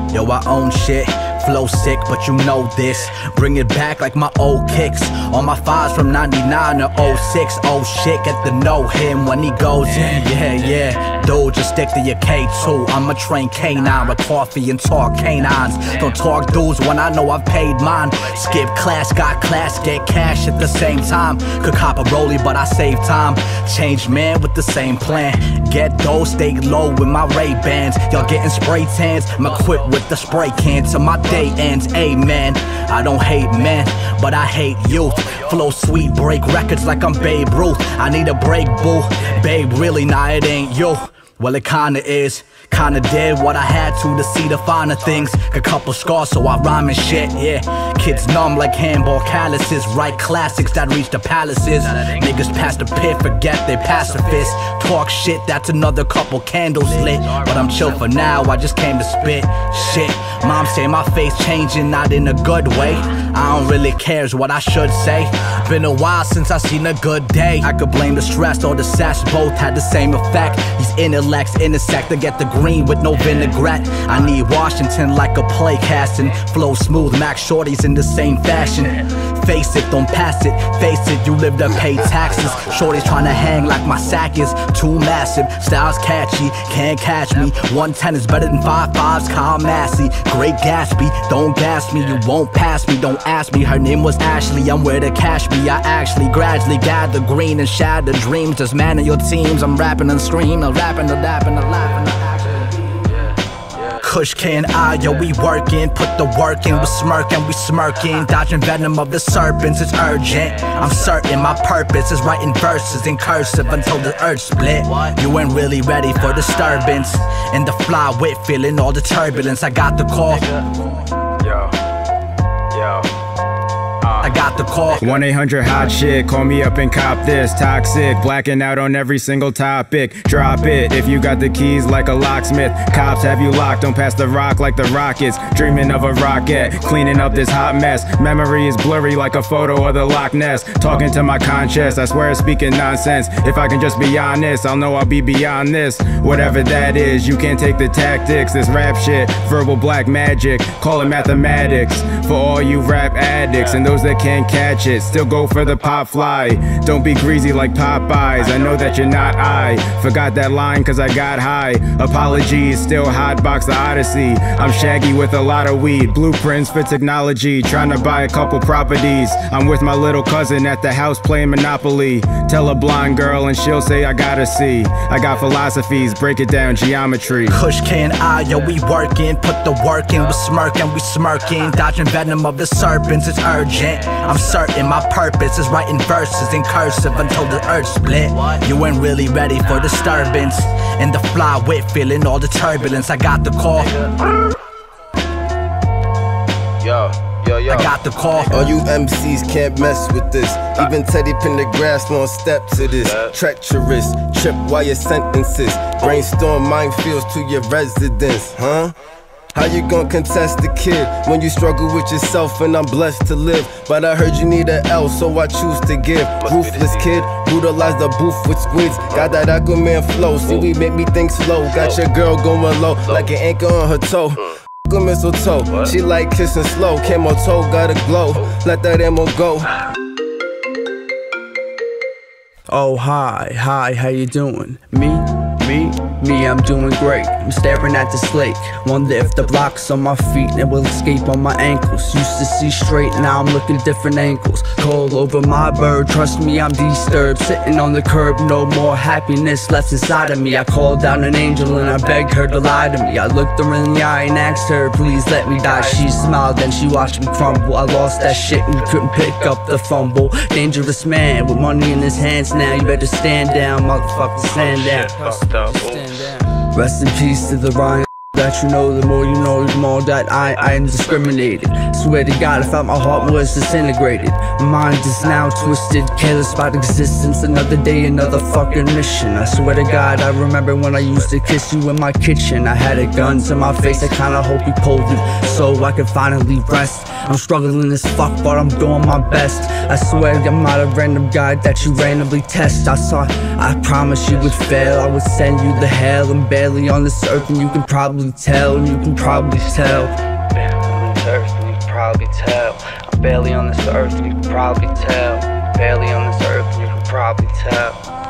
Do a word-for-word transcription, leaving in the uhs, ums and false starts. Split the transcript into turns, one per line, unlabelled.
Yo, I own shit. Flow sick, but you know this. Bring it back like my old kicks. On my fives from ninety-nine to oh six. Oh shit, get to know him when he goes in. Yeah, yeah. Dude, just stick to your K two. I'm a trained canine with coffee and talk canines. Don't talk dudes when I know I've paid mine. Skip class, got class, get cash at the same time. Could cop a rollie, but I save time. Change man with the same plan. Get dough, stay low with my Ray-Bans. Y'all getting spray tans, I'm equipped with the spray can till my day ends. Amen. I don't hate men, but I hate youth. Flow sweet, break records like I'm Babe Ruth. I need a break, boo. Babe, really, nah, it ain't you. Well, it kinda is. Kinda did what I had to to see the finer things. A couple scars, so I rhyme and shit, yeah. Kids numb like handball calluses. Write classics that reach the palaces. Niggas past the pit, forget they pacifists. Talk shit, that's another couple candles lit. But I'm chill for now, I just came to spit shit. Mom say my face changing, not in a good way. I don't really care is what I should say. Been a while since I seen a good day. I could blame the stress or the sass, both had the same effect. These intellects intersect to get the green with no vinaigrette. I need Washington like a play casting. Flow smooth, Max Shorty's in the same fashion. Face it, don't pass it. Face it, you live to pay taxes. Shorty's trying to hang like my sack is too massive. Style's catchy, can't catch me. one ten is better than five fives, Kyle Massey. Great Gatsby, don't gas me, you won't pass me. Don't ask me, her name was Ashley. I'm where to cash me. I actually gradually gather green and shatter dreams. Just man of your teams, I'm rapping and scream. I'm rapping, I'm rapping, I'm laughing, I'm Kush can I, yo, we working. Put the work in, we smirking, we smirking. Dodging venom of the serpents, it's urgent. I'm certain my purpose is writing verses in cursive until the earth split. You ain't really ready for disturbance. In the fly wit, feeling all the turbulence. I got the call.
Yo, yo.
I got the call.
one eight hundred hot shit, call me up and cop this. Toxic, blacking out on every single topic. Drop it if you got the keys like a locksmith. Cops have you locked, don't pass the rock like the Rockets. Dreaming of a rocket, cleaning up this hot mess. Memory is blurry like a photo of the Loch Ness. Talking to my conscience, I swear it's speaking nonsense. If I can just be honest, I'll know I'll be beyond this. Whatever that is, you can't take the tactics. This rap shit, verbal black magic, call it mathematics. For all you rap addicts and those that can't catch it, still go for the pop fly. Don't be greasy like Popeyes, I know that you're not I. Forgot that line cause I got high. Apologies, still hotbox the Odyssey. I'm shaggy with a lot of weed. Blueprints for technology, trying to buy a couple properties. I'm with my little cousin at the house playing Monopoly. Tell a blind girl and she'll say I gotta see. I got philosophies, break it down, geometry.
Kush can I, yo, we working. Put the work in, we smirking, we smirking. Dodging venom of the serpents, it's urgent. I'm certain my purpose is writing verses in cursive until the earth split. You ain't really ready for disturbance. In the fly wit, feeling all the turbulence. I got the call.
Yo, yo, yo.
I got the call.
All you M Cs can't mess with this. Even Teddy Pendergrass won't step to this. Treacherous, trip wire sentences. Brainstorm minefields to your residence, huh? How you gon' contest the kid when you struggle with yourself and I'm blessed to live? But I heard you need an L, so I choose to give. Ruthless kid, brutalize the booth with squids. Got that Aquaman flow, see we make me think slow. Got your girl going low, like an anchor on her toe. Mistletoe, she like kissing slow. Camo toe, got a glow, let that ammo go.
Oh hi, hi, how you doing? Me? Me? Me, I'm doing great. I'm staring at this lake. Wonder if the blocks on my feet and will escape on my ankles. Used to see straight, now I'm looking different angles. Cold over my bird, trust me, I'm disturbed. Sitting on the curb, no more happiness left inside of me. I called down an angel and I begged her to lie to me. I looked her in the eye and asked her, please let me die. She smiled, then she watched me crumble. I lost that shit and couldn't pick up the fumble. Dangerous man with money in his hands now. You better stand down, motherfucker, stand down. Stand down. Rest in peace to the Ryan that you know. The more you know, the more that I, I am discriminated. Swear to God, I felt my heart was disintegrated. My mind is now twisted, careless about existence. Another day, another fucking mission. I swear to God, I remember when I used to kiss you in my kitchen. I had a gun to my face, I kinda hope you pulled it so I could finally rest. I'm struggling as fuck, but I'm doing my best. I swear I'm not a random guy that you randomly test. I saw, I promise you would fail. I would send you to hell and barely on this earth, and you can probably probably tell, you can probably tell. Barely on this earth, and you can probably tell. I'm barely on this earth, and you can probably tell. Barely on this earth, and you can probably tell.